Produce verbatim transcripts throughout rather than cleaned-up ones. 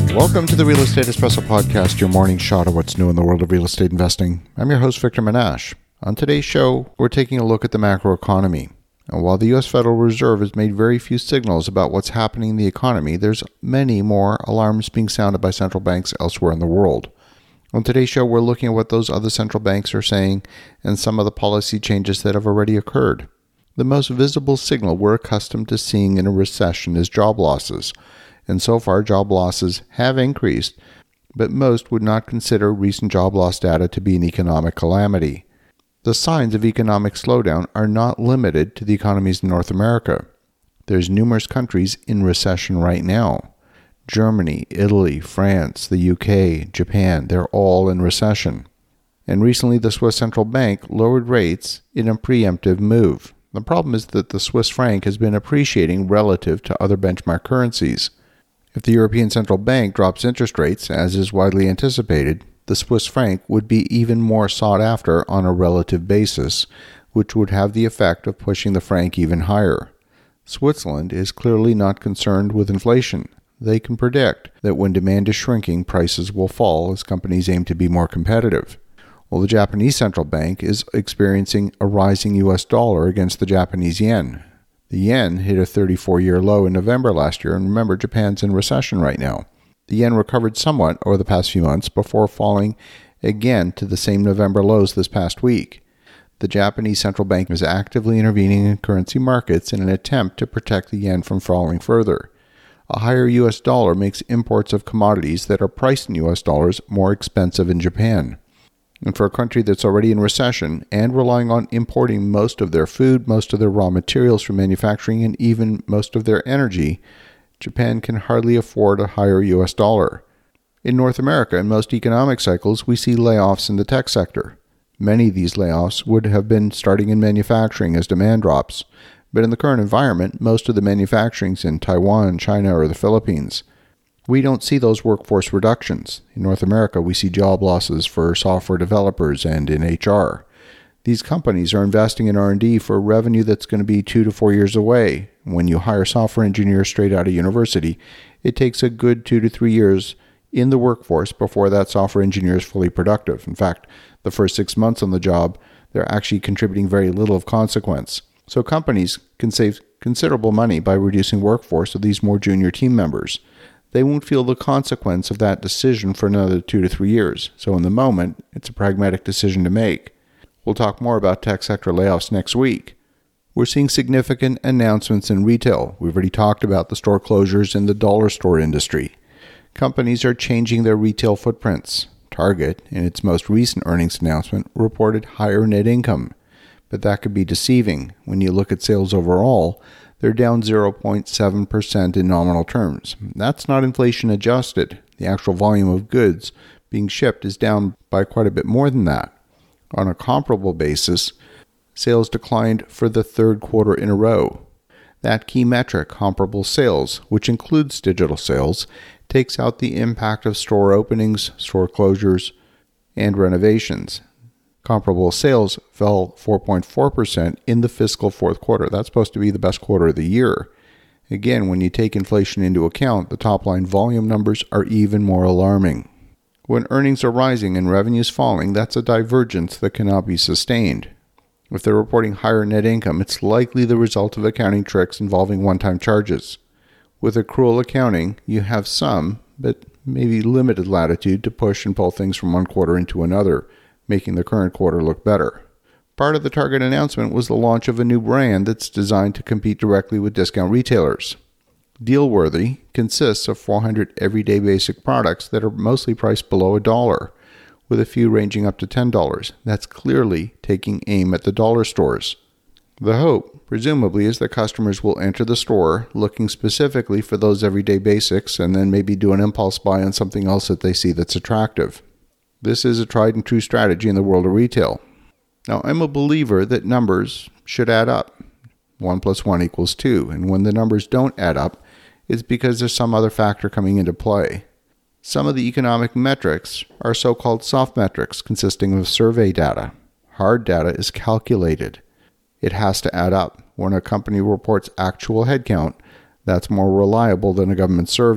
Welcome to the Real Estate Espresso Podcast, your morning shot of what's new in the world of real estate investing. I'm your host, Victor Menashe. On today's show, we're taking a look at the macroeconomy. And while the U S Federal Reserve has made very few signals about what's happening in the economy, there's many more alarms being sounded by central banks elsewhere in the world. On today's show, we're looking at what those other central banks are saying and some of the policy changes that have already occurred. The most visible signal we're accustomed to seeing in a recession is job losses. And so far, job losses have increased, but most would not consider recent job loss data to be an economic calamity. The signs of economic slowdown are not limited to the economies in North America. There's numerous countries in recession right now. Germany, Italy, France, the U K, Japan, they're all in recession. And recently, the Swiss Central Bank lowered rates in a preemptive move. The problem is that the Swiss franc has been appreciating relative to other benchmark currencies. If the European Central Bank drops interest rates, as is widely anticipated, the Swiss franc would be even more sought after on a relative basis, which would have the effect of pushing the franc even higher. Switzerland is clearly not concerned with inflation. They can predict that when demand is shrinking, prices will fall as companies aim to be more competitive. Well, the Japanese Central Bank is experiencing a rising U S dollar against the Japanese yen. The yen hit a thirty-four-year low in November last year, and remember, Japan's in recession right now. The yen recovered somewhat over the past few months before falling again to the same November lows this past week. The Japanese Central Bank is actively intervening in currency markets in an attempt to protect the yen from falling further. A higher U S dollar makes imports of commodities that are priced in U S dollars more expensive in Japan. And for a country that's already in recession and relying on importing most of their food, most of their raw materials for manufacturing, and even most of their energy, Japan can hardly afford a higher U S dollar. In North America, in most economic cycles, we see layoffs in the tech sector. Many of these layoffs would have been starting in manufacturing as demand drops. But in the current environment, most of the manufacturing's in Taiwan, China, or the Philippines. We don't see those workforce reductions. In North America, we see job losses for software developers and in H R. These companies are investing in R and D for revenue that's going to be two to four years away. When you hire software engineers straight out of university, it takes a good two to three years in the workforce before that software engineer is fully productive. In fact, the first six months on the job, they're actually contributing very little of consequence. So companies can save considerable money by reducing workforce of these more junior team members. They won't feel the consequence of that decision for another two to three years. So in the moment, it's a pragmatic decision to make. We'll talk more about tech sector layoffs next week. We're seeing significant announcements in retail. We've already talked about the store closures in the dollar store industry. Companies are changing their retail footprints. Target, in its most recent earnings announcement, reported higher net income. But that could be deceiving. When you look at sales overall, they're down zero point seven percent in nominal terms. That's not inflation adjusted. The actual volume of goods being shipped is down by quite a bit more than that. On a comparable basis, sales declined for the third quarter in a row. That key metric, comparable sales, which includes digital sales, takes out the impact of store openings, store closures, and renovations. Comparable sales fell four point four percent in the fiscal fourth quarter. That's supposed to be the best quarter of the year. Again, when you take inflation into account, the top-line volume numbers are even more alarming. When earnings are rising and revenues falling, that's a divergence that cannot be sustained. If they're reporting higher net income, it's likely the result of accounting tricks involving one-time charges. With accrual accounting, you have some, but maybe limited latitude to push and pull things from one quarter into another, making the current quarter look better. Part of the Target announcement was the launch of a new brand that's designed to compete directly with discount retailers. Dealworthy consists of four hundred everyday basic products that are mostly priced below a dollar, with a few ranging up to ten dollars. That's clearly taking aim at the dollar stores. The hope, presumably, is that customers will enter the store looking specifically for those everyday basics and then maybe do an impulse buy on something else that they see that's attractive. This is a tried and true strategy in the world of retail. Now, I'm a believer that numbers should add up. One plus one equals two. And when the numbers don't add up, it's because there's some other factor coming into play. Some of the economic metrics are so-called soft metrics consisting of survey data. Hard data is calculated. It has to add up. When a company reports actual headcount, that's more reliable than a government survey.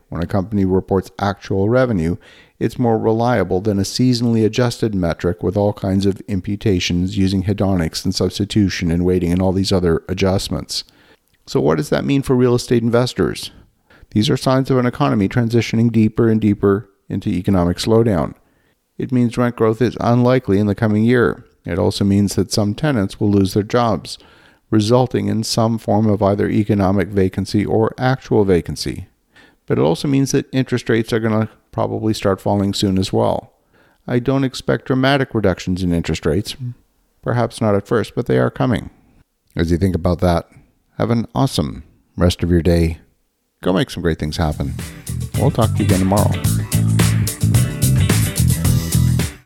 When a company reports actual revenue, it's more reliable than a seasonally adjusted metric with all kinds of imputations using hedonics and substitution and weighting and all these other adjustments. So what does that mean for real estate investors? These are signs of an economy transitioning deeper and deeper into economic slowdown. It means rent growth is unlikely in the coming year. It also means that some tenants will lose their jobs, resulting in some form of either economic vacancy or actual vacancy. But it also means that interest rates are going to probably start falling soon as well. I don't expect dramatic reductions in interest rates, perhaps not at first, but they are coming. As you think about that, have an awesome rest of your day. Go make some great things happen. We'll talk to you again tomorrow.